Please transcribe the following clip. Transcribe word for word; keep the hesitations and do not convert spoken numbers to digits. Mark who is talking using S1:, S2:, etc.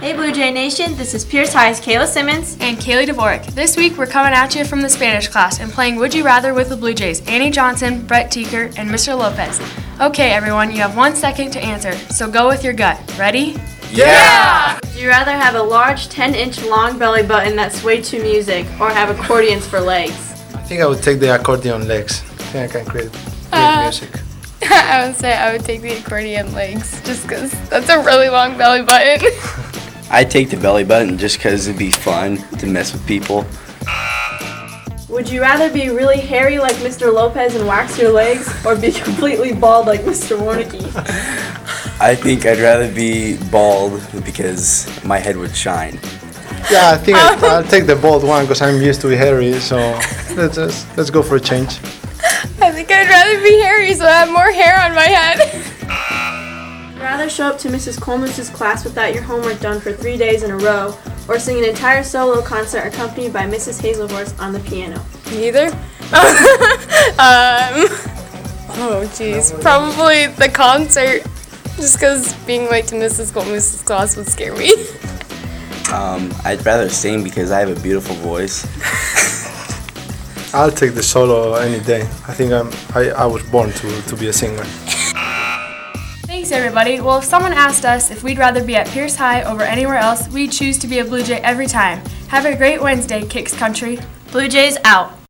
S1: Hey Blue Jay Nation, this is Pierce High's Kayla Simmons
S2: and Kaylee Dvorak. This week we're coming at you from the Spanish class and playing Would You Rather with the Blue Jays, Annie Johnson, Brett Teaker, and Mister Lopez. Okay everyone, you have one second to answer, so go with your gut. Ready?
S3: Yeah!
S1: Would you rather have a large ten inch long belly button that swayed to music or have accordions for legs?
S3: I think I would take the accordion legs. I think I can create great
S4: Uh,
S3: music.
S4: I would say I would take the accordion legs just because that's a really long belly button.
S5: I'd take the belly button just because it'd be fun to mess with people.
S1: Would you rather be really hairy like Mister Lopez and wax your legs or be completely bald like Mister Warnicki?
S5: I think I'd rather be bald because my head would shine.
S3: Yeah, I think I, I'll take the bald one because I'm used to be hairy, so let's, just, let's go for a change.
S4: I think I'd rather be hairy so I have more hair on my head.
S1: Would you rather show up to Missus Colmus's class without your homework done for three days in a row or sing an entire solo concert accompanied by Missus Hazelhorst on the piano?
S4: Neither. um, oh jeez, probably the concert just because being late to Missus Colmus's class would scare me.
S5: Um, I'd rather sing because I have a beautiful voice.
S3: I'll take the solo any day. I think I'm, I, I was born to, to be a singer.
S2: Thanks everybody. Well, if someone asked us if we'd rather be at Pierce High over anywhere else, we'd choose to be a Blue Jay every time. Have a great Wednesday, Kicks Country.
S1: Blue Jays out.